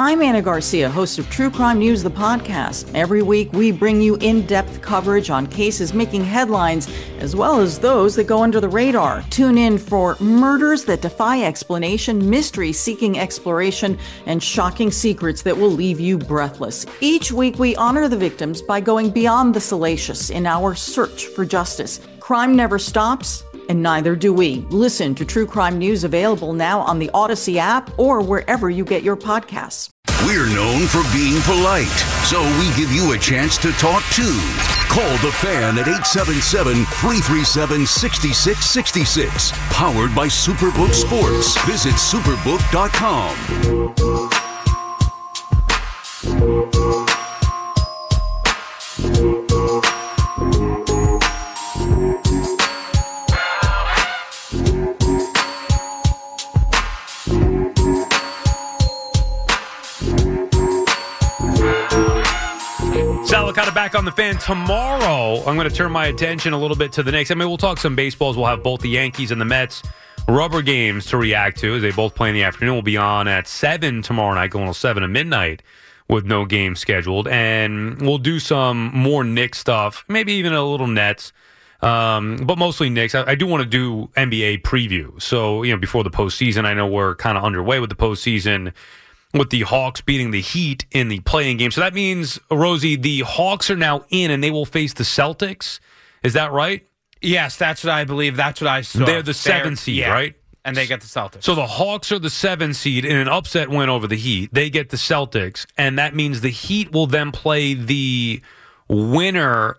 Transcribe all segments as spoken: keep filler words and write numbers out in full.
I'm Anna Garcia, host of True Crime News, the podcast. Every week, we bring you in-depth coverage on cases making headlines, as well as those that go under the radar. Tune in for murders that defy explanation, mystery seeking exploration, and shocking secrets that will leave you breathless. Each week, we honor the victims by going beyond the salacious in our search for justice. Crime never stops, and neither do we. Listen to True Crime News, available now on the Odyssey app or wherever you get your podcasts. We're known for being polite, so we give you a chance to talk too. Call the Fan at eight seven seven, three three seven, six six six six. Powered by Superbook Sports. Visit superbook dot com. Sal Licata back on the Fan. Tomorrow, I'm going to turn my attention a little bit to the Knicks. I mean, we'll talk some baseballs. We'll have both the Yankees and the Mets rubber games to react to as they both play in the afternoon. We'll be on at seven tomorrow night, going till seven to midnight with no game scheduled. And we'll do some more Knicks stuff, maybe even a little Nets, um, but mostly Knicks. I, I do want to do N B A preview. So, you know, before the postseason, I know we're kind of underway with the postseason, with the Hawks beating the Heat in the play-in game. So that means, Rosie, the Hawks are now in and they will face the Celtics. Is that right? Yes, that's what I believe. That's what I saw. They're the seven seed, yeah, right? And they get the Celtics. So the Hawks are the seven seed in an upset win over the Heat. They get the Celtics, and that means the Heat will then play the winner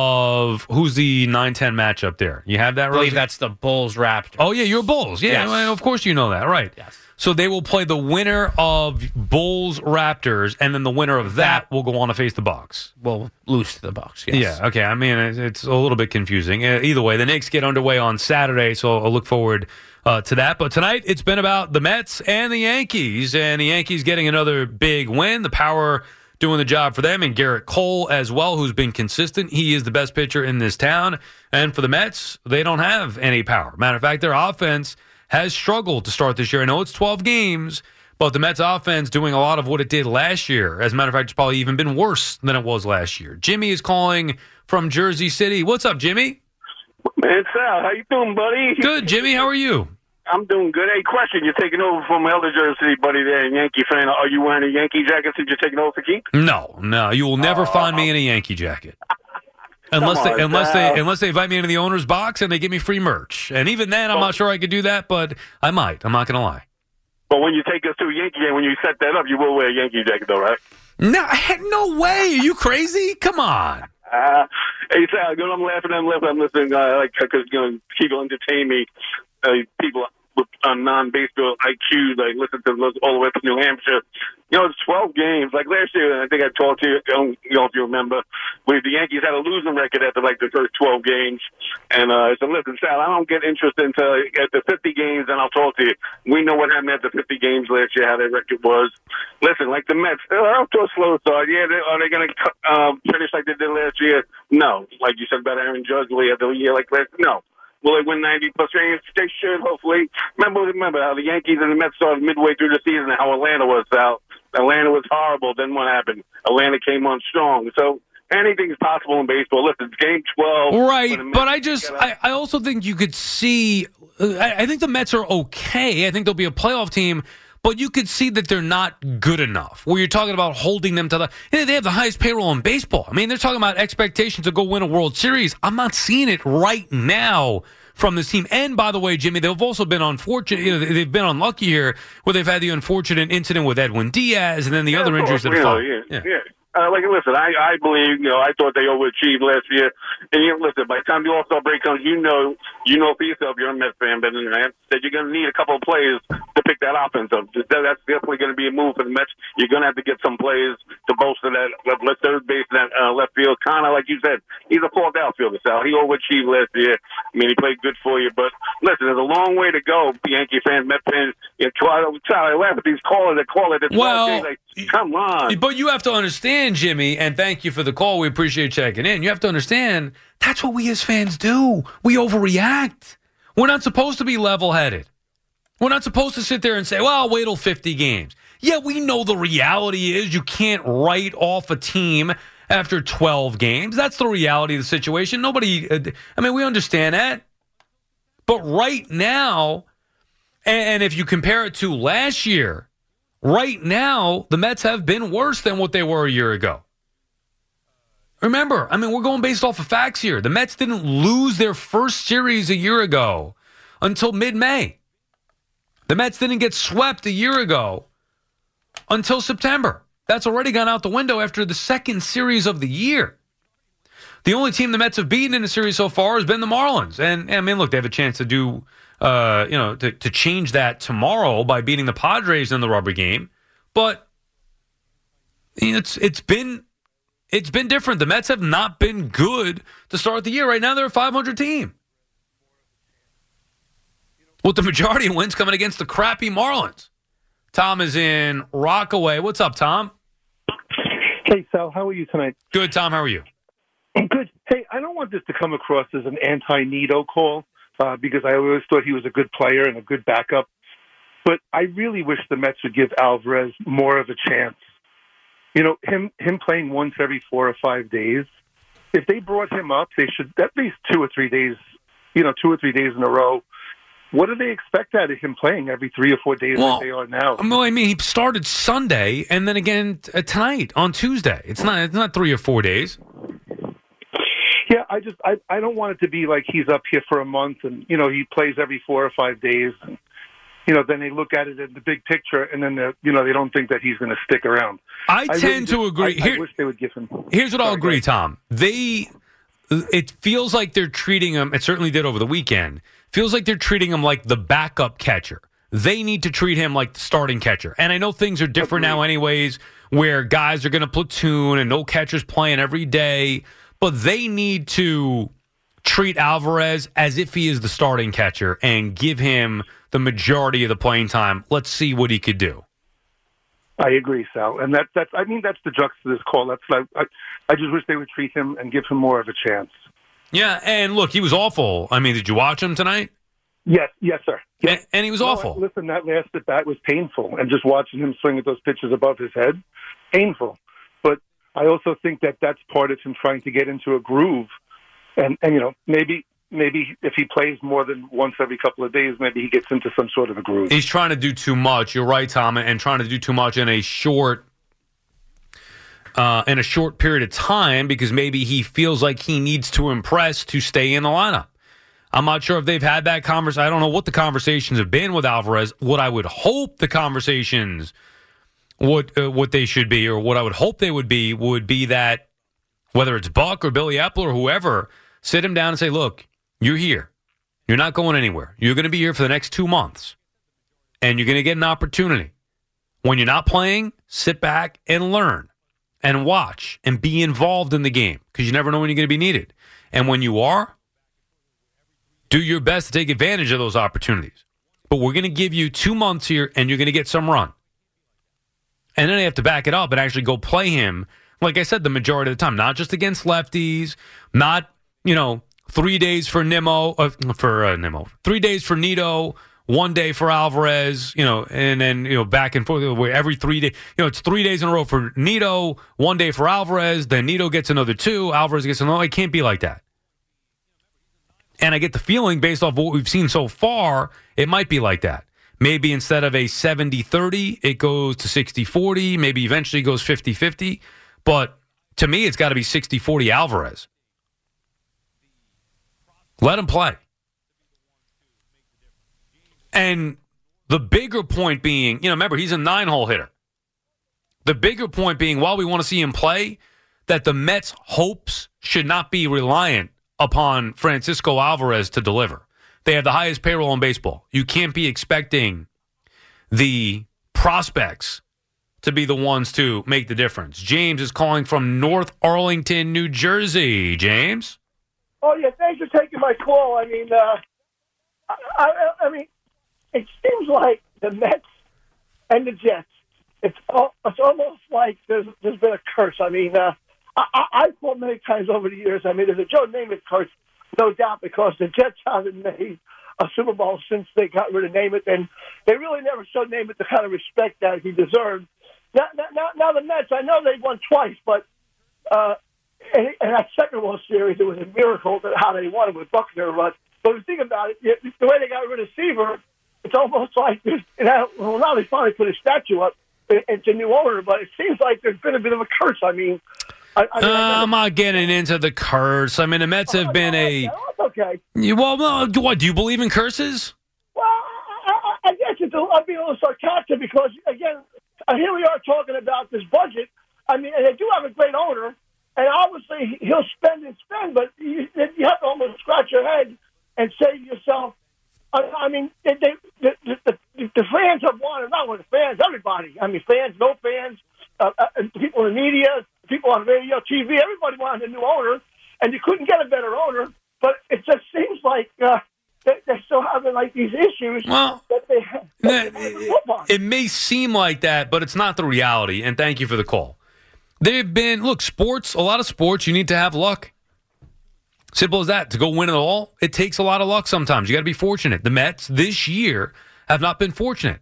of who's the nine ten matchup there. You have that, I believe Rosie? that's the Bulls-Raptors. Oh, yeah, you're Bulls. Yeah, Yes. well, of course you know that, right? Yes. So they will play the winner of Bulls Raptors, and then the winner of that will go on to face the Bucks. We'll lose to the Bucks. Yes. Yeah, okay. I mean, it's, it's a little bit confusing. Uh, either way, the Knicks get underway on Saturday, so I'll look forward uh, to that. But tonight, it's been about the Mets and the Yankees, and the Yankees getting another big win. The power doing the job for them, and Garrett Cole as well, who's been consistent. He is the best pitcher in this town. And for the Mets, they don't have any power. Matter of fact, their offense has struggled to start this year. I know it's twelve games, but the Mets offense doing a lot of what it did last year. As a matter of fact, it's probably even been worse than it was last year. Jimmy is calling from Jersey City. What's up, Jimmy? Man, Sal, how you doing, buddy? Good, Jimmy. How are you? I'm doing good. Hey, question. You're taking over from my other Jersey City buddy there, Yankee fan. Are you wearing a Yankee jacket since you're taking over for Keith? No, no. You will never uh, find me in a Yankee jacket. Unless Come they, on, unless Sal. they, unless they invite me into the owner's box and they give me free merch, and even then, I'm not sure I could do that, but I might. I'm not going to lie. But when you take us to a Yankee game, when you set that up, you will wear a Yankee jacket, though, right? No, heck, no way. Are you crazy? Come on. Uh, hey, Sal, you know, I'm laughing, I'm laughing, I'm listening, uh, like, because, you know, people entertain me. Uh, people with uh, non-baseball I Q, like, listen to those all the way from New Hampshire. You know, it's twelve games. Like last year, I think I talked to you, I don't know if you remember, where the Yankees had a losing record after, like, the first twelve games. And uh, I said, listen, Sal, I don't get interested until at the fifty games, and I'll talk to you. We know what happened at the fifty games last year, how their record was. Listen, like the Mets, they're off to a slow start. Yeah, they, are they going to uh, finish like they did last year? No. Like you said about Aaron Judge, the year like last No. Will they win ninety plus games? They should, hopefully. Remember, remember how the Yankees and the Mets started midway through the season and how Atlanta was, Sal. Atlanta was horrible. Then what happened? Atlanta came on strong. So anything's possible in baseball. Listen, it's game twelve. Right, but I just, I, I also think you could see, I, I think the Mets are okay. I think they'll be a playoff team, but you could see that they're not good enough. Where you're talking about holding them to the, they have the highest payroll in baseball. I mean, they're talking about expectations to go win a World Series. I'm not seeing it right now from this team. And by the way, Jimmy, they've also been unfortunate. You know, they've been unlucky here where they've had the unfortunate incident with Edwin Diaz and then the yeah, other injuries that have yeah, followed. Yeah, yeah. yeah. Uh, like, listen, I, I believe, you know, I thought they overachieved last year. And, you know, listen, by the time the All-Star break comes, you know, you know for yourself, you're a Mets fan, better than I am, that you're going to need a couple of players to pick that offense up. That, that's definitely going to be a move for the Mets. You're going to have to get some players to bolster that left third base and that uh, left field. Kind of like you said, he's a fourth outfielder, Sal. He overachieved last year. I mean, he played good for you. But, listen, there's a long way to go, Yankee fans, Mets fans. You know, try, try to laugh at these callers that call it. Well, like, come on. But you have to understand, Jimmy, and thank you for the call. We appreciate checking in. You have to understand, that's what we as fans do. We overreact. We're not supposed to be level-headed. We're not supposed to sit there and say, well, I'll wait till fifty games. Yeah, we know the reality is you can't write off a team after twelve games. That's the reality of the situation. Nobody, I mean, we understand that. But right now, and if you compare it to last year, right now, the Mets have been worse than what they were a year ago. Remember, I mean, we're going based off of facts here. The Mets didn't lose their first series a year ago until mid-May. The Mets didn't get swept a year ago until September. That's already gone out the window after the second series of the year. The only team the Mets have beaten in the series so far has been the Marlins. And, I mean, look, they have a chance to do, uh, you know, to, to change that tomorrow by beating the Padres in the rubber game. But you know, it's it's been it's been different. The Mets have not been good to start the year. Right now, they're a five hundred team, with the majority of wins coming against the crappy Marlins. Tom is in Rockaway. What's up, Tom? Hey, Sal. How are you tonight? Good, Tom. How are you? Good. Hey, I don't want this to come across as an anti-Nido call uh, because I always thought he was a good player and a good backup. But I really wish the Mets would give Alvarez more of a chance. You know, him him playing once every four or five days. If they brought him up, they should at least two or three days, you know, two or three days in a row. What do they expect out of him playing every three or four days well, like they are now? Well, I mean, he started Sunday and then again uh, tonight on Tuesday. It's not it's not three or four days. Yeah, I just I, I don't want it to be like he's up here for a month and, you know, he plays every four or five days. And, you know, then they look at it in the big picture and then, you know, they don't think that he's going to stick around. I, I tend really to just, agree. I, Here, I wish they would give him. Here's what Sorry, I'll agree, Tom. They, it feels like they're treating him, it certainly did over the weekend, feels like they're treating him like the backup catcher. They need to treat him like the starting catcher. And I know things are different now anyways, where guys are going to platoon and no catchers playing every day. But they need to treat Alvarez as if he is the starting catcher and give him the majority of the playing time. Let's see what he could do. I agree, Sal. And that, that's, I mean, that's the crux of this call. That's like, I, I just wish they would treat him and give him more of a chance. Yeah, and look, he was awful. I mean, did you watch him tonight? Yes, yes, sir. Yes. And, and he was no, awful. Listen, that last at bat was painful. And just watching him swing at those pitches above his head, painful. But I also think that that's part of him trying to get into a groove. And, and you know, maybe maybe if he plays more than once every couple of days, maybe he gets into some sort of a groove. He's trying to do too much. You're right, Tom, and trying to do too much in a short uh, in a short period of time because maybe he feels like he needs to impress to stay in the lineup. I'm not sure if they've had that conversation. I don't know what the conversations have been with Alvarez. What I would hope the conversations What uh, what they should be, or what I would hope they would be, would be that whether it's Buck or Billy Apple or whoever, sit him down and say, look, you're here. You're not going anywhere. You're going to be here for the next two months, and you're going to get an opportunity. When you're not playing, sit back and learn and watch and be involved in the game because you never know when you're going to be needed. And when you are, do your best to take advantage of those opportunities. But we're going to give you two months here, and you're going to get some run. And then they have to back it up and actually go play him, like I said, the majority of the time. Not just against lefties, not, you know, three days for Nimmo, uh, for uh, Nimmo, three days for Nido, one day for Alvarez, you know, and then, you know, back and forth every three days. You know, it's three days in a row for Nido, one day for Alvarez, then Nido gets another two, Alvarez gets another. It can't be like that. And I get the feeling, based off what we've seen so far, it might be like that. Maybe instead of a seventy thirty, it goes to sixty forty. Maybe eventually goes fifty fifty. But to me, it's got to be sixty forty Alvarez. Let him play. And the bigger point being, you know, remember, he's a nine-hole hitter. The bigger point being, while we want to see him play, that the Mets' hopes should not be reliant upon Francisco Alvarez to deliver. They have the highest payroll in baseball. You can't be expecting the prospects to be the ones to make the difference. James is calling from North Arlington, New Jersey. James? Oh, yeah, thanks for taking my call. I mean, uh, I, I, I mean, it seems like the Mets and the Jets, it's, it's almost like there's, there's been a curse. I mean, uh, I, I, I've thought many times over the years, I mean, there's a Joe Namath curse, no doubt, because the Jets haven't made a Super Bowl since they got rid of Namath, and they really never showed Namath the kind of respect that he deserved. Now, now, now the Mets, I know they won twice, but uh, in, in that second World Series, it was a miracle that how they won it with Buckner. But, but if you think about it, the way they got rid of Seaver, it's almost like, you know, well, now they finally put a statue up. It's a new owner, but it seems like there's been a bit of a curse. I mean, I, I mean, uh, I'm not getting into the curse. I mean, the Mets have oh, been no, a. No, it's okay. Well, no, what, do you believe in curses? Well, I, I, I guess it's a, I'm being a little sarcastic because, again, here we are talking about this budget. I mean, and they do have a great owner, and obviously he'll spend and spend, but you, you have to almost scratch your head and say to yourself, I, I mean, they, they, the, the, the, the fans have wanted, not only the fans, everybody. I mean, fans, no fans, uh, uh, people in the media, people on radio, T V, everybody wanted a new owner, and you couldn't get a better owner, but it just seems like uh, they, they're still having, like, these issues well, that they have. That, it, it may seem like that, but it's not the reality, and thank you for the call. They've been, look, sports, a lot of sports, you need to have luck. Simple as that. To go win it all, it takes a lot of luck sometimes. You got to be fortunate. The Mets this year have not been fortunate.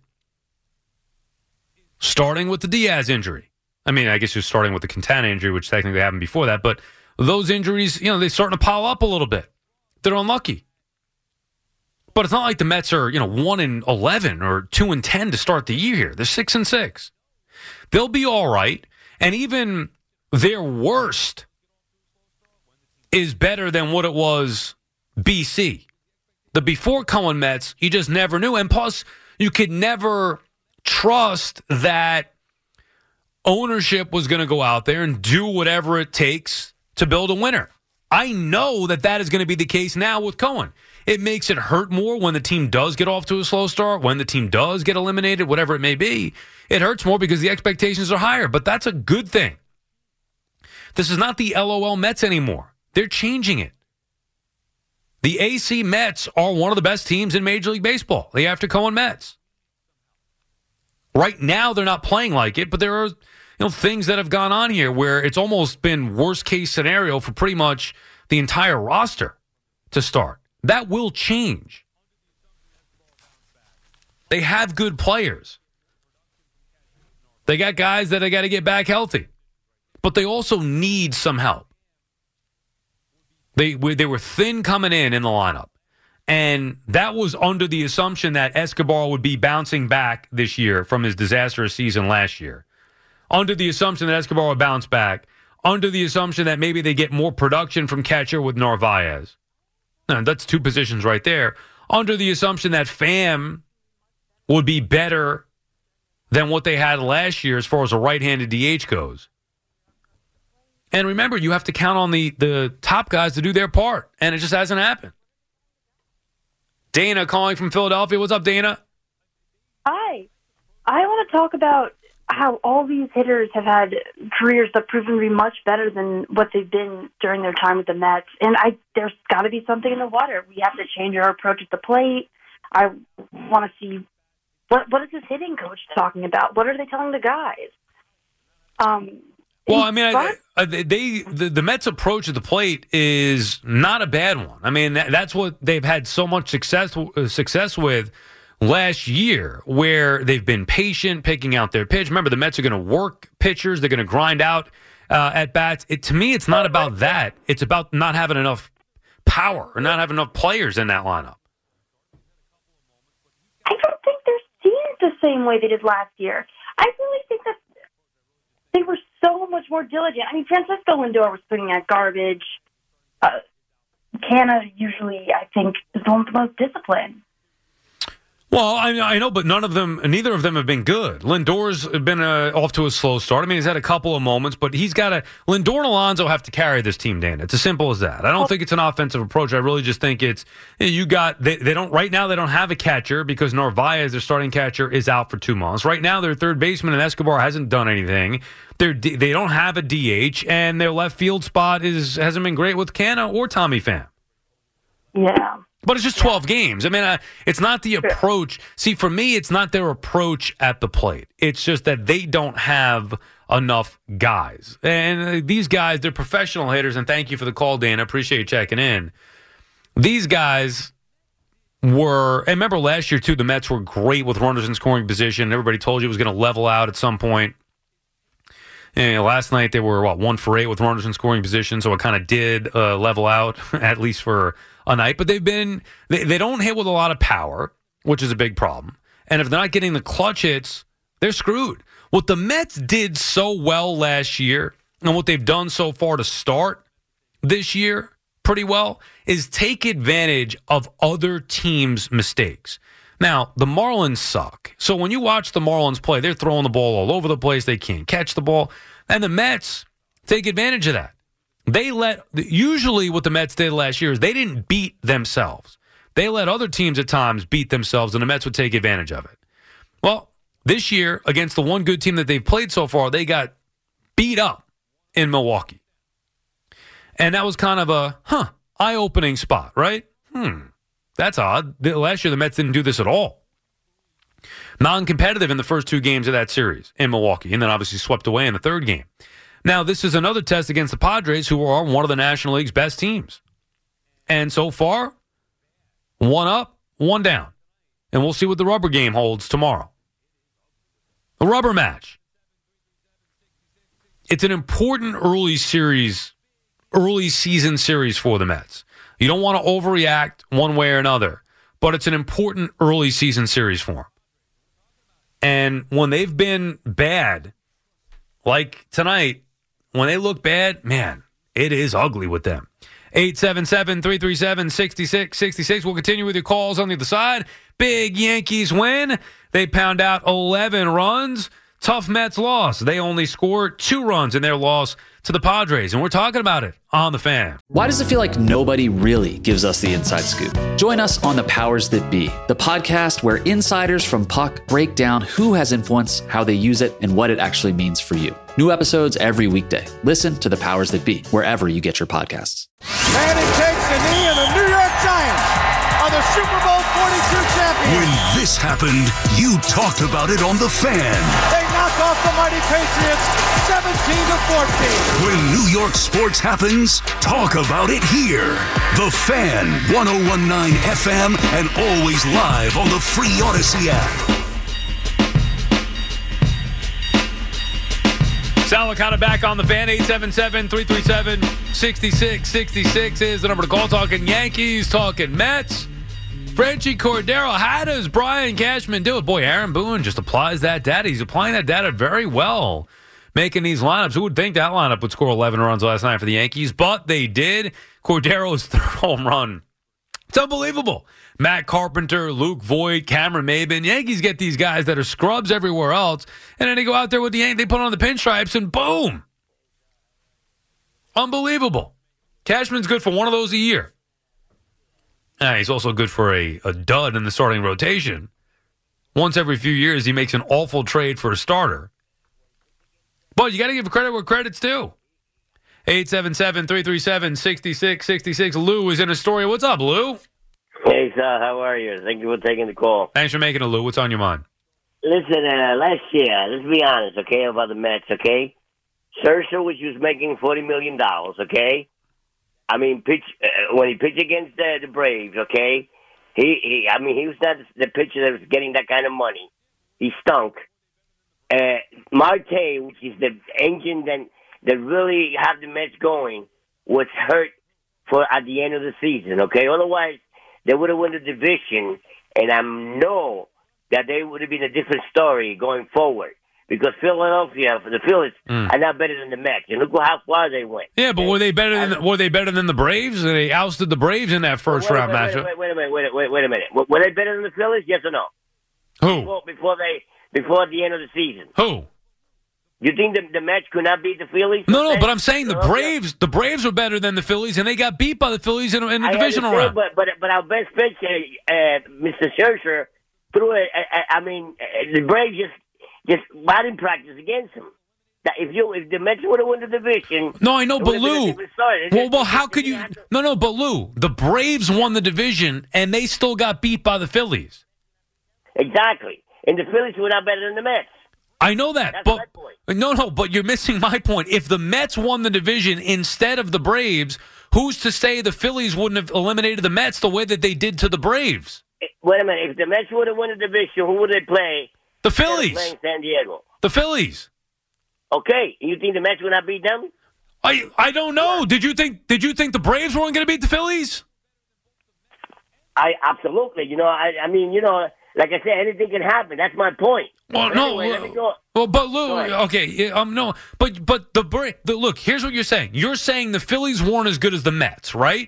Starting with the Diaz injury. I mean, I guess you're starting with the Quintana injury, which technically happened before that, but those injuries, you know, they're starting to pile up a little bit. They're unlucky. But it's not like the Mets are, you know, one and eleven or two and ten to start the year here. They're six and six. They'll be all right. And even their worst is better than what it was B C. The before Cohen Mets, you just never knew. And plus, you could never trust that ownership was going to go out there and do whatever it takes to build a winner. I know that that is going to be the case now with Cohen. It makes it hurt more when the team does get off to a slow start, when the team does get eliminated, whatever it may be. It hurts more because the expectations are higher, but that's a good thing. This is not the L O L Mets anymore. They're changing it. The A C Mets are one of the best teams in Major League Baseball, the after Cohen Mets. Right now, they're not playing like it, but there are, you know, things that have gone on here where it's almost been worst case scenario for pretty much the entire roster to start. That will change. They have good players. They got guys that they got to get back healthy, but they also need some help. They they were thin coming in in the lineup, and that was under the assumption that Escobar would be bouncing back this year from his disastrous season last year. Under the assumption that Escobar would bounce back. Under the assumption that maybe they get more production from catcher with Narvaez. Now, that's two positions right there. Under the assumption that Pham would be better than what they had last year as far as a right-handed D H goes. And remember, you have to count on the, the top guys to do their part, and it just hasn't happened. Dana calling from Philadelphia. What's up, Dana? Hi. I want to talk about how all these hitters have had careers that proven to be much better than what they've been during their time with the Mets. And I there's got to be something in the water. We have to change our approach at the plate. I want to see what what is this hitting coach talking about? What are they telling the guys? Um. Well, I mean, I, I, they the, the Mets' approach at the plate is not a bad one. I mean, that, that's what they've had so much success uh, success with last year, where they've been patient, picking out their pitch. Remember, the Mets are going to work pitchers. They're going to grind out uh, at bats. It, to me, it's not about that. It's about not having enough power or not having enough players in that lineup. I don't think they're seeing it the same way they did last year. I really think that they were so much more diligent. I mean, Francisco Lindor was putting out garbage. Uh, Canna usually, I think, is the one with the most discipline. Well, I, I know, but none of them, neither of them have been good. Lindor's been uh, off to a slow start. I mean, he's had a couple of moments, but he's got to, Lindor and Alonso have to carry this team, Dan. It's as simple as that. I don't think it's an offensive approach. I really just think it's, you got, they, they don't, right now they don't have a catcher because Narvaez, their starting catcher, is out for two months. Right now, their third baseman and Escobar hasn't done anything. They're, they don't have a D H, and their left field spot is hasn't been great with Canna or Tommy Pham. Yeah. But it's just twelve games. I mean, uh, it's not the approach. See, for me, it's not their approach at the plate. It's just that they don't have enough guys. And uh, these guys, they're professional hitters, and thank you for the call, Dan. I appreciate you checking in. These guys, were, and remember last year, too, the Mets were great with runners in scoring position. Everybody told you it was going to level out at some point. And last night they were, what, one for eight with runners in scoring position, so it kind of did uh, level out, at least for a night. But they've been, they, they don't hit with a lot of power, which is a big problem. And if they're not getting the clutch hits, they're screwed. What the Mets did so well last year, and what they've done so far to start this year pretty well, is take advantage of other teams' mistakes. Now, the Marlins suck. So when you watch the Marlins play, they're throwing the ball all over the place. They can't catch the ball. And the Mets take advantage of that. They let, usually what the Mets did last year is they didn't beat themselves. They let other teams at times beat themselves, and the Mets would take advantage of it. Well, this year, against the one good team that they've played so far, they got beat up in Milwaukee. And that was kind of a, huh, eye-opening spot, right? Hmm, that's odd. Last year, the Mets didn't do this at all. Non-competitive in the first two games of that series in Milwaukee, and then obviously swept away in the third game. Now, this is another test against the Padres, who are one of the National League's best teams. And so far, one up, one down. And we'll see what the rubber game holds tomorrow. The rubber match. It's an important early series early season series for the Mets. You don't want to overreact one way or another, but it's an important early season series for them. And when they've been bad, like tonight, when they look bad, man, it is ugly with them. eight seven seven, three three seven, six six six six. We'll continue with your calls on the other side. Big Yankees win. They pound out eleven runs. Tough Mets loss. They only scored two runs in their loss to the Padres, and we're talking about it on The Fan. Why does it feel like nobody really gives us the inside scoop? Join us on The Powers That Be, the podcast where insiders from Puck break down who has influence, how they use it, and what it actually means for you. New episodes every weekday. Listen to The Powers That Be, wherever you get your podcasts. Manning takes the knee, and the New York Giants are the Super Bowl forty-two champions. When this happened, you talked about it on The Fan. They knock off the mighty Patriots seventeen to fourteen. When New York sports happens, talk about it here. The Fan, one oh one point nine F M, and always live on the free Odyssey app. Sal Licata back on The Fan. Eight seven seven, three three seven, six six six six is the number to call. Talking Yankees, talking Mets. Frenchie Cordero, how does Brian Cashman do it? Boy, Aaron Boone just applies that data. He's applying that data very well, making these lineups. Who would think that lineup would score eleven runs last night for the Yankees? But they did. Cordero's third home run. It's unbelievable. Matt Carpenter, Luke Voigt, Cameron Maben. Yankees get these guys that are scrubs everywhere else, and then they go out there with the Yankees. They put on the pinstripes, and boom. Unbelievable. Cashman's good for one of those a year. Uh, he's also good for a, a dud in the starting rotation. Once every few years, he makes an awful trade for a starter. But you got to give credit where credit's due. eight seven seven, three three seven, six six six six. Lou is in Astoria. What's up, Lou? Hey, Sal, how are you? Thank you for taking the call. Thanks for making it, Lou. What's on your mind? Listen, uh, last year, let's be honest, okay, about the Mets, okay? Scherzer, which was making forty million dollars, okay? I mean, pitch uh, when he pitched against uh, the Braves, okay? He, he, I mean, he was not the pitcher that was getting that kind of money. He stunk. Uh, Marte, which is the engine that, that really have the Mets going, was hurt for at the end of the season, okay? Otherwise, they would have won the division, and I know that they would have been a different story going forward. Because Philadelphia, the Phillies, mm. are not better than the Mets. And look how far they went. Yeah, but were they better than the, were they better than the Braves? They ousted the Braves in that first wait, round wait, matchup. Wait, wait, wait a minute, wait, wait, wait a minute. Were they better than the Phillies? Yes or no? Who? Before, before they before the end of the season. Who? You think the, the Mets could not beat the Phillies? No, no, but I'm saying the Braves, the Braves were better than the Phillies, and they got beat by the Phillies in, in the I divisional round. But but but our best pitcher, uh, Mister Scherzer, threw it. I, I mean, the Braves just. Just batting practice against him. That if you if the Mets would have won the division, no, I know, but Lou. Well, just, well, how could you? To, no, no, but Lou, the Braves won the division and they still got beat by the Phillies. Exactly, and the Phillies were not better than the Mets. I know that, That's but my point. no, no, but you're missing my point. If the Mets won the division instead of the Braves, who's to say the Phillies wouldn't have eliminated the Mets the way that they did to the Braves? wait a minute. If the Mets would have won the division, who would they play? The Phillies. Playing San Diego. The Phillies. Okay, you think the Mets would not beat them? I I don't know. Did you think Did you think the Braves weren't going to beat the Phillies? I absolutely. You know, I I mean, you know, like I said, anything can happen. That's my point. Well, but no. anyway, let me go. Well, but Lou, okay, yeah, um, no, but but the, Bra- the look. Here's what you're saying. You're saying the Phillies weren't as good as the Mets, right?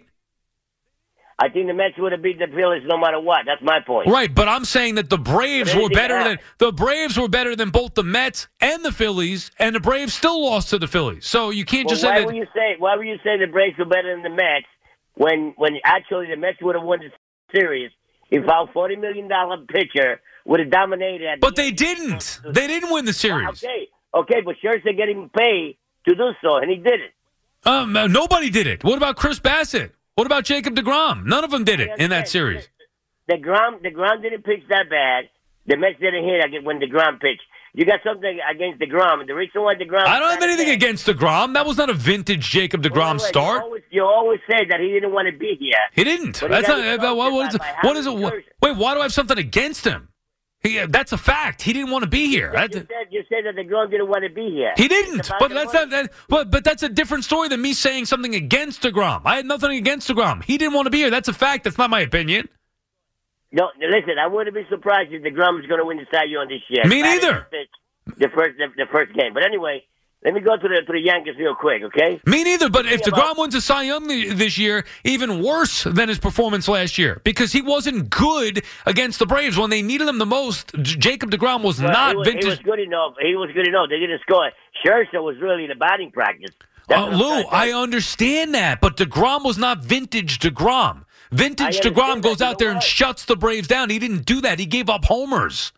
I think the Mets would have beat the Phillies no matter what. That's my point. Right, but I'm saying that the Braves were better than the Braves were better than both the Mets and the Phillies, and the Braves still lost to the Phillies. So you can't well, just why say that. Would you say why would you say the Braves were better than the Mets when when actually the Mets would have won the series if our forty million dollar pitcher would have dominated? At but the they didn't. They didn't win the series. Okay, okay, but Scherzer getting paid to do so, and he didn't. Um, nobody did it. What about Chris Bassett? What about Jacob deGrom? None of them did it in that series. DeGrom, DeGrom didn't pitch that bad. The Mets didn't hit when DeGrom pitched. You got something against DeGrom. And the reason why DeGrom... I don't have anything against DeGrom. That was not a vintage Jacob deGrom well, start. You always, you always said that he didn't want to be here. He didn't. But That's he not... About, what, what is, what is it? What, wait, why do I have something against him? He, that's a fact. He didn't want to be here. You, you, said, you said that DeGrom didn't want to be here. He didn't. But that's not. That, but, but that's a different story than me saying something against DeGrom. I had nothing against DeGrom. He didn't want to be here. That's a fact. That's not my opinion. No, listen. I wouldn't be surprised if DeGrom is going to win the Cy Young this year. Me neither. The first, the, the first game. But anyway, let me go to the to the Yankees real quick, okay? Me neither. But if DeGrom wins a Cy Young this year, even worse than his performance last year, because he wasn't good against the Braves when they needed him the most. Jacob deGrom was well, not he was, vintage. He was good enough. He was good enough. They didn't score. Scherzer was really the batting practice. Uh, Lou, I understand that, but DeGrom was not vintage DeGrom. Vintage DeGrom goes out there and shuts the Braves down. He didn't do that. He gave up homers.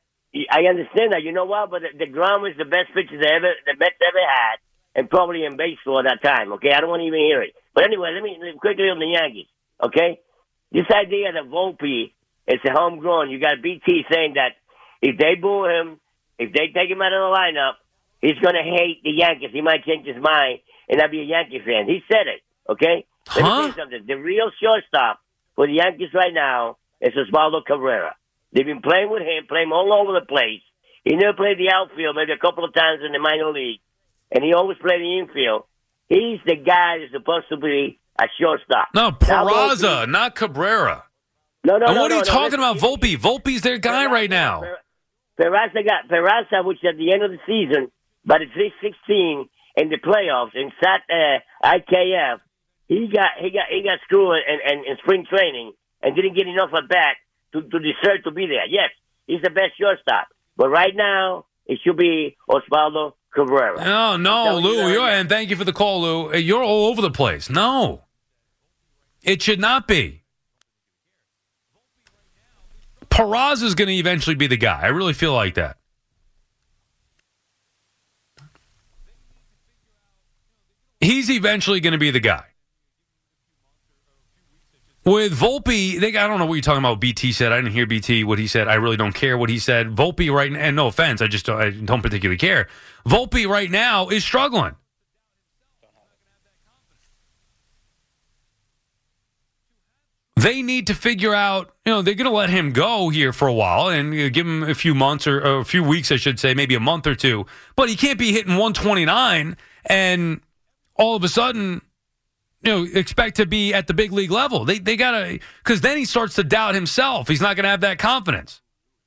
I understand that. You know what? But DeGrom is the best pitcher that ever the Mets ever had, and probably in baseball at that time. Okay, I don't want to even hear it. But anyway, let me quickly on the Yankees. Okay, this idea that Volpe is a homegrown. You got B T saying that if they boo him, if they take him out of the lineup, he's going to hate the Yankees. He might change his mind and not be a Yankee fan. He said it. Okay. Let huh? me tell you something. The real shortstop for the Yankees right now is Osvaldo Cabrera. They've been playing with him, playing all over the place. He never played the outfield maybe a couple of times in the minor league, and he always played the infield. He's the guy that's supposed to be a shortstop. No, Peraza, not Cabrera. No, no, and no. what no, are you no, talking no, about, Volpe? Volpe's their guy Peraza, right now. Peraza got Peraza, which at the end of the season, by the three sixteen in the playoffs in Sat uh, I K F, he got he got he got screwed in, in, in spring training and didn't get enough at bat to, to deserve to be there. Yes, he's the best shortstop, but right now it should be Osvaldo Cabrera. No, no, Lou, you you're, and thank you for the call, Lou. You're all over the place. No, it should not be. Peraza is going to eventually be the guy. I really feel like that. He's eventually going to be the guy. With Volpe, they, I don't know what you're talking about. B T said. I didn't hear B T what he said. I really don't care what he said. Volpe right now, and no offense, I just don't, I don't particularly care. Volpe right now is struggling. They need to figure out, you know, they're going to let him go here for a while and give him a few months or, or a few weeks, I should say, maybe a month or two. But he can't be hitting one twenty-nine and all of a sudden, you know, expect to be at the big league level. They they got to, because then he starts to doubt himself. He's not going to have that confidence.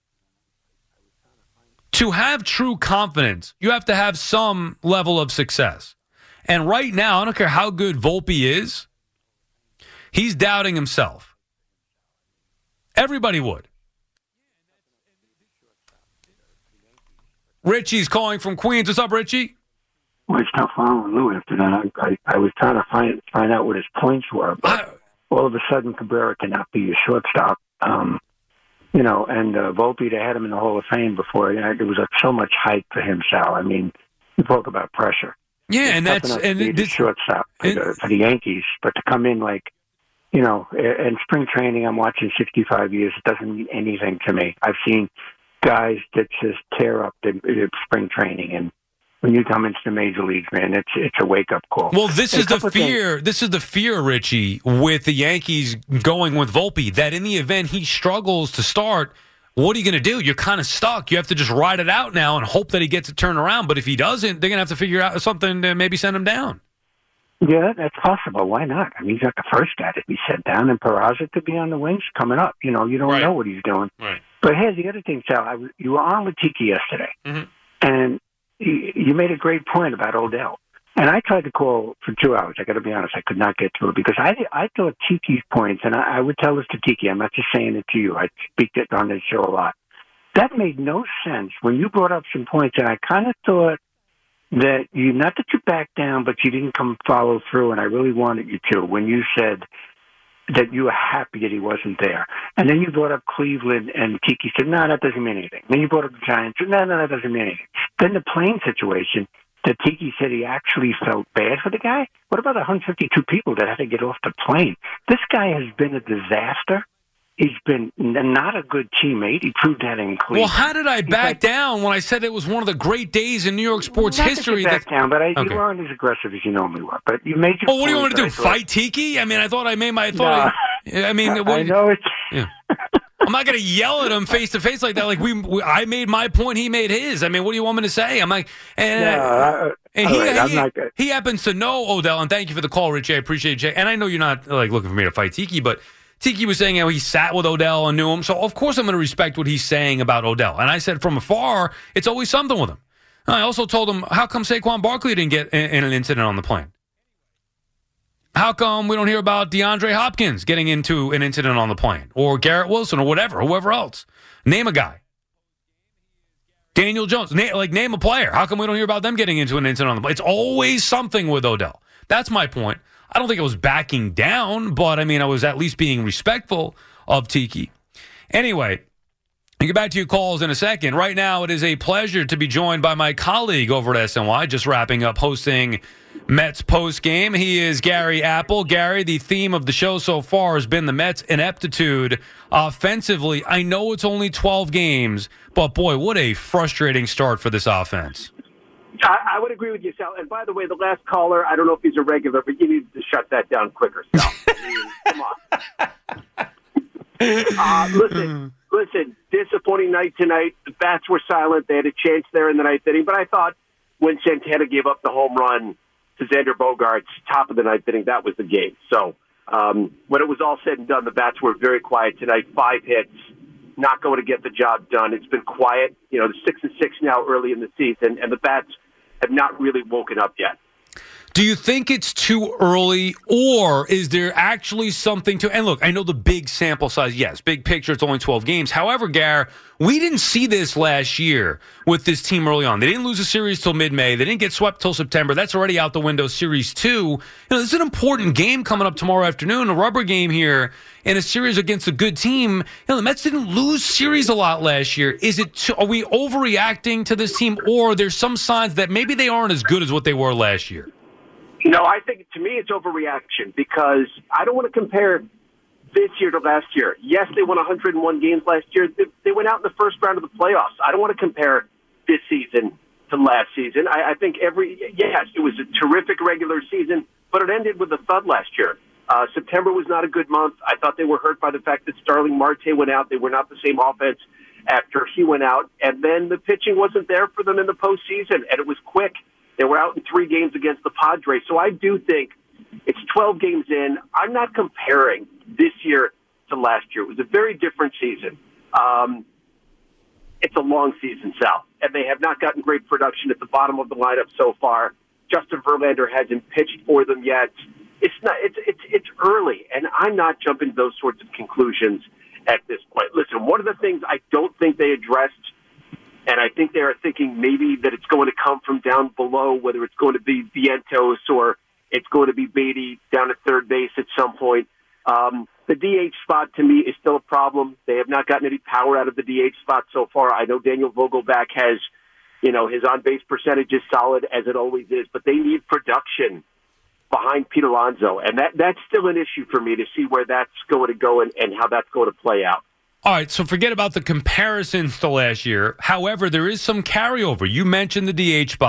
To have true confidence, you have to have some level of success. And right now, I don't care how good Volpe is, he's doubting himself. Everybody would. Richie's calling from Queens. What's up, Richie? Well, I stopped following Lou after that. I, I, I was trying to find find out what his points were, but I, all of a sudden Cabrera cannot be a shortstop. Um, you know, and uh, Volpe, they had him in the Hall of Fame before. You know, there was uh, so much hype for him, Sal. I mean, you talk about pressure. Yeah, it's and that's and to this shortstop for, it, the, for the Yankees, but to come in like, you know, in spring training, I'm watching sixty-five years. It doesn't mean anything to me. I've seen guys that just tear up the, the spring training, and when you come into the major leagues, man, it's it's a wake up call. Well, this Hey, is the couple fear. things. This is the fear, Richie, with the Yankees going with Volpe. That in the event he struggles to start, what are you going to do? You're kind of stuck. You have to just ride it out now and hope that he gets it turned around. But if he doesn't, they're going to have to figure out something to maybe send him down. Yeah, that's possible. Why not? I mean, he's not the first guy to be sent down, and Peraza could be on the wings coming up. You know, you don't Right. know what he's doing. Right. But here's the other thing, Sal. I was, you were on with Tiki yesterday, Mm-hmm. and you, you made a great point about Odell. And I tried to call for two hours. I got to be honest, I could not get through it because I, I thought Tiki's points, and I, I would tell this to Tiki. I'm not just saying it to you. I speak it on this show a lot. That made no sense when you brought up some points, and I kind of thought that you, not that you backed down, but you didn't come follow through, and I really wanted you to, when you said that you were happy that he wasn't there. And then you brought up Cleveland, and Tiki said, no, that doesn't mean anything. Then you brought up the Giants, no, no, that doesn't mean anything. Then the plane situation, that Tiki said he actually felt bad for the guy. What about one hundred fifty-two people that had to get off the plane? This guy has been a disaster. He's been not a good teammate. He proved that in Cleveland. Well, how did I back had, down when I said it was one of the great days in New York sports not history? That you back down, but I, okay. you weren't as aggressive as you normally were. But you made your. Oh, what do you want point, me to do? I thought- Fight Tiki? I mean, I thought I made my. I thought. No. I, I mean, I, what, I know it's. Yeah. I'm not going to yell at him face to face like that. Like we, we, I made my point, he made his. I mean, what do you want me to say? I'm like, and, No, I, and he, right, I'm he, not good. he happens to know Odell, and thank you for the call, Richie. I appreciate it. And I know you're not like looking for me to fight Tiki, but Tiki was saying how he sat with Odell and knew him. So of course I'm going to respect what he's saying about Odell. And I said from afar, it's always something with him. And I also told him, how come Saquon Barkley didn't get in, in an incident on the plane? How come we don't hear about DeAndre Hopkins getting into an incident on the plane? Or Garrett Wilson or whatever, whoever else. Name a guy. Daniel Jones. Na- like, name a player. How come we don't hear about them getting into an incident on the plane? It's always something with Odell. That's my point. I don't think I was backing down, but, I mean, I was at least being respectful of Tiki. Anyway, I'll get back to your calls in a second. Right now, it is a pleasure to be joined by my colleague over at S N Y, just wrapping up hosting Mets post-game. He is Gary Apple. Gary, the theme of the show so far has been the Mets' ineptitude offensively. I know it's only twelve games, but boy, what a frustrating start for this offense. I, I would agree with you, Sal. And by the way, the last caller, I don't know if he's a regular, but you need to shut that down quicker, Sal. I mean, come on. Uh, listen, listen, disappointing night tonight. The bats were silent. They had a chance there in the ninth inning, but I thought when Santana gave up the home run to Xander Bogaerts, top of the ninth inning, that was the game. So um, when it was all said and done, the bats were very quiet tonight. Five hits, not going to get the job done. It's been quiet. You know, the six and six now early in the season, and the bats have not really woken up yet. Do you think it's too early, or is there actually something to... And look, I know the big sample size, yes, big picture, it's only twelve games. However, Gar, we didn't see this last year with this team early on. They didn't lose a series till mid-May. They didn't get swept till September. That's already out the window, Series two. You know, this is an important game coming up tomorrow afternoon, a rubber game here in a series against a good team. You know, the Mets didn't lose series a lot last year. Is it? Too, are we overreacting to this team, or there's some signs that maybe they aren't as good as what they were last year? No, I think, to me, it's overreaction because I don't want to compare this year to last year. Yes, they won one hundred one games last year. They, they went out in the first round of the playoffs. I don't want to compare this season to last season. I, I think every, yes, it was a terrific regular season, but it ended with a thud last year. Uh, September was not a good month. I thought they were hurt by the fact that Starling Marte went out. They were not the same offense after he went out. And then the pitching wasn't there for them in the postseason, and it was quick. They were out in three games against the Padres. So I do think it's twelve games in. I'm not comparing this year to last year. It was a very different season. Um, it's a long season, Sal, and they have not gotten great production at the bottom of the lineup so far. Justin Verlander hasn't pitched for them yet. It's not. It's it's it's early, and I'm not jumping to those sorts of conclusions at this point. Listen, one of the things I don't think they addressed, and I think they are thinking maybe that it's going to come from down below, whether it's going to be Vientos or it's going to be Beatty down at third base at some point. Um, the D H spot, to me, is still a problem. They have not gotten any power out of the D H spot so far. I know Daniel Vogelback has, you know, his on-base percentage is solid, as it always is, but they need production behind Pete Alonso, and that that's still an issue for me to see where that's going to go and, and how that's going to play out. All right, so forget about the comparisons to last year. However, there is some carryover. You mentioned the D H spot.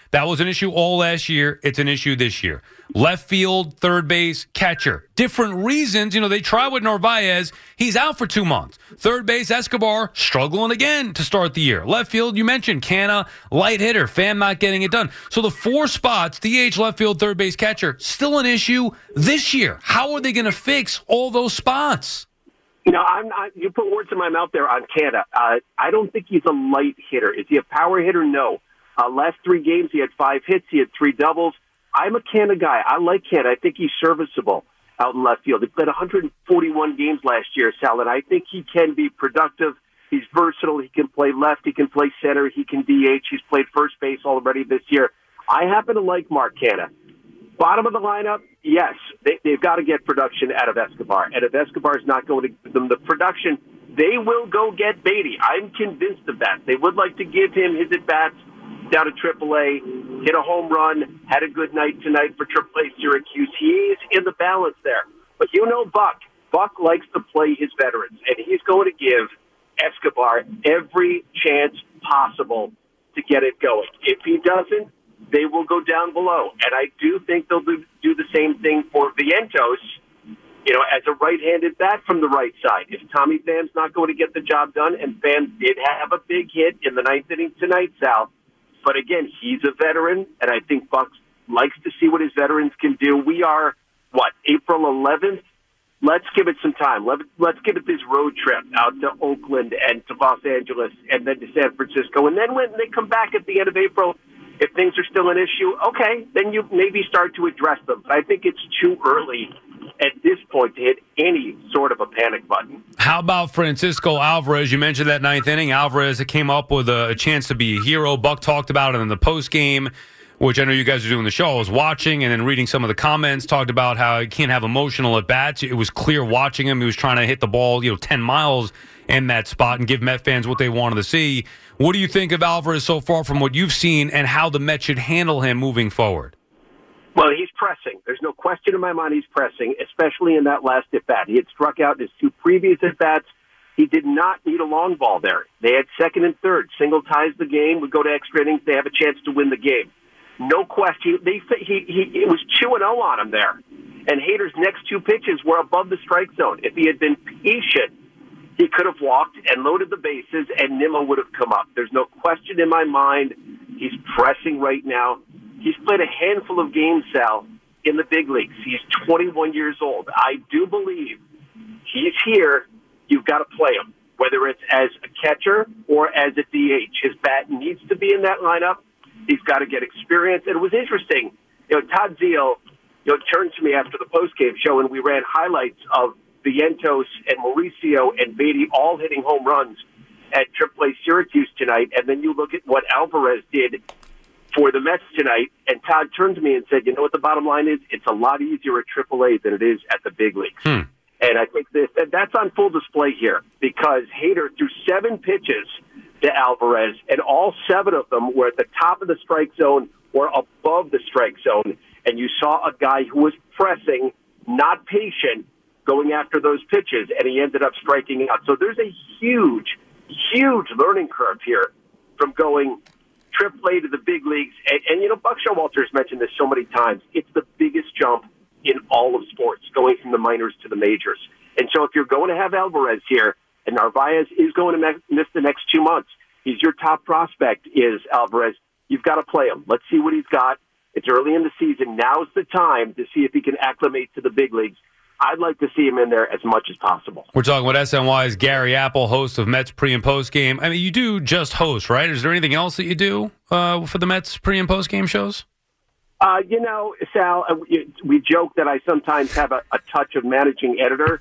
That was an issue all last year. It's an issue this year. Left field, third base, catcher. Different reasons. You know, they try with Narvaez. He's out for two months. Third base, Escobar, struggling again to start the year. Left field, you mentioned Canna, light hitter, Pham not getting it done. So the four spots, D H, left field, third base, catcher, still an issue this year. How are they going to fix all those spots? You know, I'm not, you put words in my mouth there on Canna. Uh, I don't think he's a light hitter. Is he a power hitter? No. Uh, last three games, he had five hits. He had three doubles. I'm a Canna guy. I like Canna. I think he's serviceable out in left field. He played one hundred forty-one games last year, Sal, and I think he can be productive. He's versatile. He can play left. He can play center. He can D H. He's played first base already this year. I happen to like Mark Canna. Bottom of the lineup, yes, they, they've got to get production out of Escobar. And if Escobar is not going to give them the production, they will go get Beatty. I'm convinced of that. They would like to give him his at-bats down to triple A, hit a home run, had a good night tonight for triple A Syracuse. He's in the balance there. But you know Buck. Buck likes to play his veterans, and he's going to give Escobar every chance possible to get it going. If he doesn't, they will go down below. And I do think they'll do, do the same thing for Vientos, you know, as a right-handed bat from the right side. If Tommy Pham's not going to get the job done, and Pham did have a big hit in the ninth inning tonight, Sal, but again, he's a veteran, and I think Buck likes to see what his veterans can do. We are, what, April eleventh? Let's give it some time. Let, let's give it this road trip out to Oakland and to Los Angeles and then to San Francisco. And then when they come back at the end of April, if things are still an issue, okay, then you maybe start to address them. But I think it's too early at this point to hit any sort of a panic button. How about Francisco Alvarez? You mentioned that ninth inning. Alvarez came up with a, a chance to be a hero. Buck talked about it in the post game, which I know you guys are doing the show. I was watching and then reading some of the comments, talked about how he can't have emotional at-bats. It was clear watching him. He was trying to hit the ball, you know, ten miles in that spot and give Met fans what they wanted to see. What do you think of Alvarez so far from what you've seen and how the Mets should handle him moving forward? Well, he's pressing. There's no question in my mind he's pressing, especially in that last at-bat. He had struck out in his two previous at-bats. He did not need a long ball there. They had second and third. Single ties the game. We go to extra innings. They have a chance to win the game. No question. They, he, he, it was two and oh on him there. And Hader's next two pitches were above the strike zone. If he had been patient, he could have walked and loaded the bases, and Nimmo would have come up. There's no question in my mind he's pressing right now. He's played a handful of games, Sal, in the big leagues. He's twenty-one years old. I do believe he's here. You've got to play him, whether it's as a catcher or as a D H. His bat needs to be in that lineup. He's got to get experience. And it was interesting. You know, Todd Zeal, you know, turned to me after the postgame show, and we ran highlights of Vientos and Mauricio and Beatty all hitting home runs at triple A Syracuse tonight. And then you look at what Alvarez did for the Mets tonight, and Todd turned to me and said, you know what the bottom line is? It's a lot easier at triple A than it is at the big leagues. Hmm. And I think this, that's on full display here because Hader threw seven pitches to Alvarez, and all seven of them were at the top of the strike zone or above the strike zone. And you saw a guy who was pressing, not patient, going after those pitches, and he ended up striking out. So there's a huge, huge learning curve here from going triple A to the big leagues. And, and you know, Buck Showalter has mentioned this so many times. It's the biggest jump in all of sports, going from the minors to the majors. And so if you're going to have Alvarez here, and Narvaez is going to miss the next two months, he's your top prospect, is Alvarez. You've got to play him. Let's see what he's got. It's early in the season. Now's the time to see if he can acclimate to the big leagues. I'd like to see him in there as much as possible. We're talking with S N Y's Gary Apple, host of Mets pre- and post-game. I mean, you do just host, right? Is there anything else that you do uh, for the Mets pre- and post-game shows? Uh, you know, Sal, uh, we, we joke that I sometimes have a, a touch of managing editor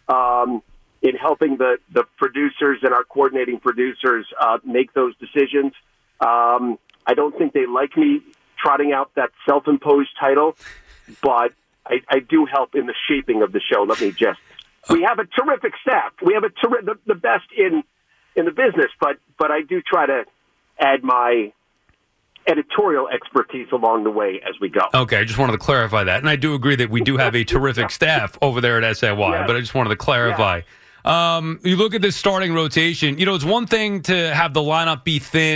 um, in helping the, the producers and our coordinating producers uh, make those decisions. Um, I don't think they like me trotting out that self-imposed title, but I, I do help in the shaping of the show. Let me just, we have a terrific staff. We have a terri- the, the best in, in the business, but, but I do try to add my editorial expertise along the way as we go. Okay, I just wanted to clarify that. And I do agree that we do have a terrific staff over there at S N Y, yes. But I just wanted to clarify. Yeah. Um, you look at this starting rotation, you know, it's one thing to have the lineup be thin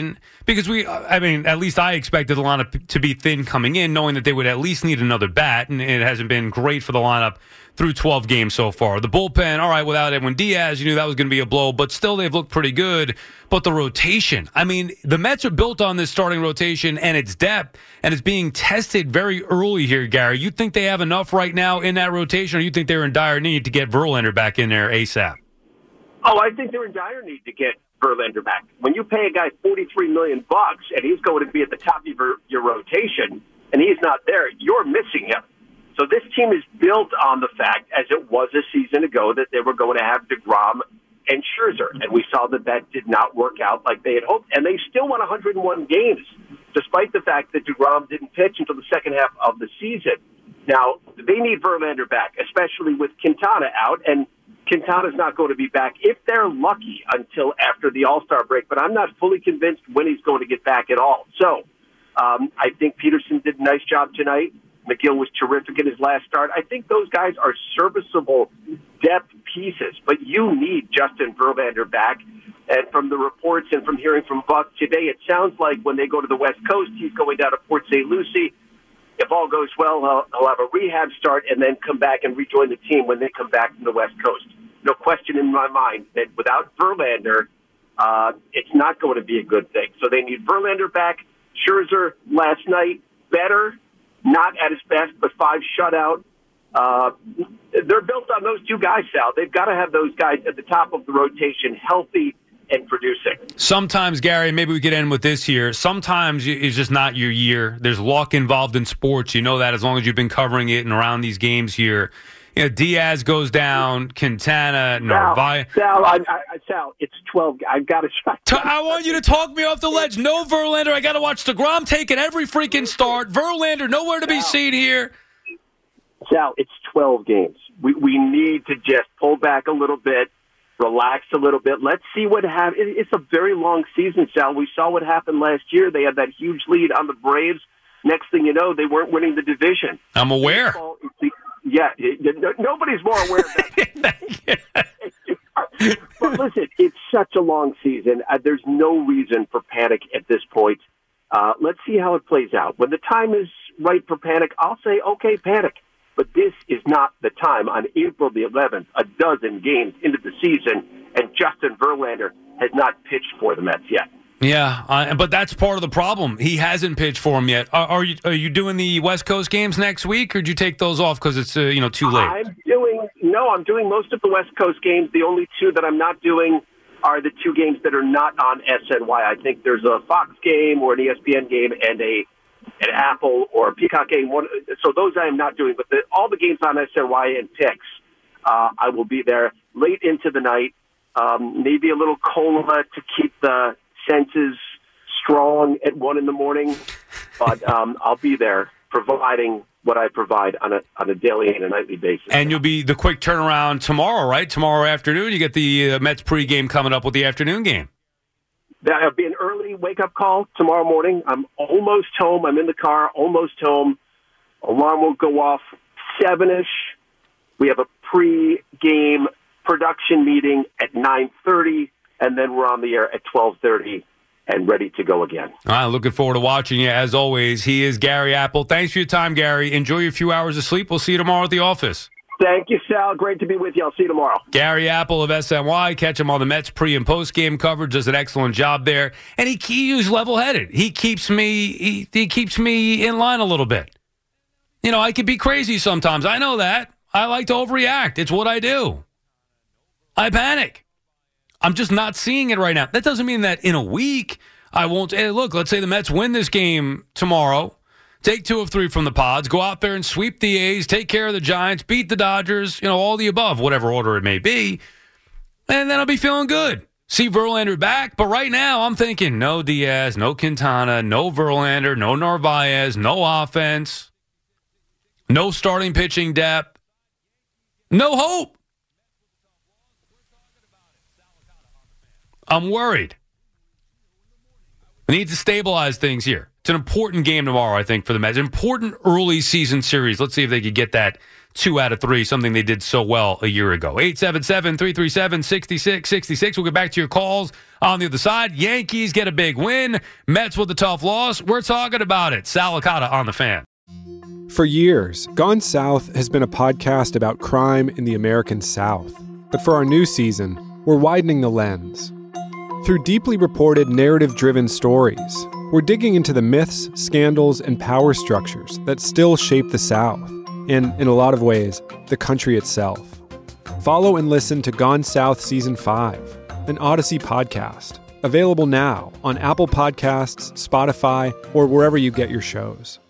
Because we, I mean, at least I expected the lineup to be thin coming in, knowing that they would at least need another bat, and it hasn't been great for the lineup through twelve games so far. The bullpen, all right, without Edwin Diaz, you knew that was going to be a blow, but still they've looked pretty good. But the rotation, I mean, the Mets are built on this starting rotation and its depth, and it's being tested very early here, Gary. You think they have enough right now in that rotation, or you think they're in dire need to get Verlander back in there ASAP? Oh, I think they're in dire need to get Verlander back. When you pay a guy forty-three million bucks and he's going to be at the top of your, your rotation and he's not there, you're missing him. So this team is built on the fact, as it was a season ago, that they were going to have DeGrom and Scherzer. And we saw that that did not work out like they had hoped. And they still won one hundred one games, despite the fact that DeGrom didn't pitch until the second half of the season. Now, they need Verlander back, especially with Quintana out. And Quintana's not going to be back, if they're lucky, until after the All-Star break. But I'm not fully convinced when he's going to get back at all. So um, I think Peterson did a nice job tonight. McGill was terrific in his last start. I think those guys are serviceable depth pieces, but you need Justin Verlander back. And from the reports and from hearing from Buck today, it sounds like when they go to the West Coast, he's going down to Port Saint Lucie. If all goes well, he'll, he'll have a rehab start and then come back and rejoin the team when they come back from the West Coast. No question in my mind that without Verlander, uh, it's not going to be a good thing. So they need Verlander back. Scherzer last night, better. Not at his best, but five shutout. Uh, they're built on those two guys, Sal. They've got to have those guys at the top of the rotation healthy and producing. Sometimes, Gary, maybe we could end with this here. Sometimes it's just not your year. There's luck involved in sports. You know that as long as you've been covering it and around these games here. You know, Diaz goes down, Quintana, Narvaez. Sal, I, I, Sal, it's twelve. I've got to try. I want you to talk me off the ledge. No Verlander. I got to watch DeGrom taking every freaking start. Verlander, nowhere to be Sal, seen here. Sal, it's twelve games. We we need to just pull back a little bit, relax a little bit. Let's see what happens. It's a very long season, Sal. We saw what happened last year. They had that huge lead on the Braves. Next thing you know, they weren't winning the division. I'm aware. Yeah, nobody's more aware of that. But listen, it's such a long season. Uh, there's no reason for panic at this point. Uh, let's see how it plays out. When the time is right for panic, I'll say, okay, panic. But this is not the time on April the eleventh, a dozen games into the season, and Justin Verlander has not pitched for the Mets yet. Yeah, uh, but that's part of the problem. He hasn't pitched for him yet. Are, are you are you doing the West Coast games next week, or did you take those off because it's uh, you know too late? I'm doing no. I'm doing most of the West Coast games. The only two that I'm not doing are the two games that are not on S N Y. I think there's a Fox game or an E S P N game and a an Apple or a Peacock game. One, so those I am not doing. But the, all the games on S N Y and Picks, uh, I will be there late into the night. Um, maybe a little cola to keep the senses strong at one in the morning, but um, I'll be there providing what I provide on a on a daily and a nightly basis. And you'll be the quick turnaround tomorrow, right? Tomorrow afternoon, you get the uh, Mets pregame coming up with the afternoon game. That'll be an early wake-up call tomorrow morning. I'm almost home. I'm in the car, almost home. Alarm will go off seven-ish. We have a pre-game production meeting at nine thirty. And then we're on the air at twelve thirty and ready to go again. All right, looking forward to watching you. As always, he is Gary Apple. Thanks for your time, Gary. Enjoy your few hours of sleep. We'll see you tomorrow at the office. Thank you, Sal. Great to be with you. I'll see you tomorrow. Gary Apple of S N Y. Catch him on the Mets pre- and post-game coverage. Does an excellent job there. And he, he's level-headed. He keeps me he, he keeps me in line a little bit. You know, I could be crazy sometimes. I know that. I like to overreact. It's what I do. I panic. I'm just not seeing it right now. That doesn't mean that in a week I won't. Hey, look, let's say the Mets win this game tomorrow. Take two of three from the Pods. Go out there and sweep the A's. Take care of the Giants. Beat the Dodgers. You know, all the above, whatever order it may be. And then I'll be feeling good. See Verlander back. But right now I'm thinking no Diaz, no Quintana, no Verlander, no Narvaez, no offense, no starting pitching depth, no hope. I'm worried. We need to stabilize things here. It's an important game tomorrow, I think, for the Mets. Important early season series. Let's see if they could get that two out of three, something they did so well a year ago. eight seven seven, three three seven, six six six six. We'll get back to your calls on the other side. Yankees get a big win. Mets with a tough loss. We're talking about it. Sal Licata on The Fan. For years, Gone South has been a podcast about crime in the American South. But for our new season, we're widening the lens. Through deeply reported, narrative-driven stories, we're digging into the myths, scandals, and power structures that still shape the South, and, in a lot of ways, the country itself. Follow and listen to Gone South Season five, an Odyssey podcast, available now on Apple Podcasts, Spotify, or wherever you get your shows.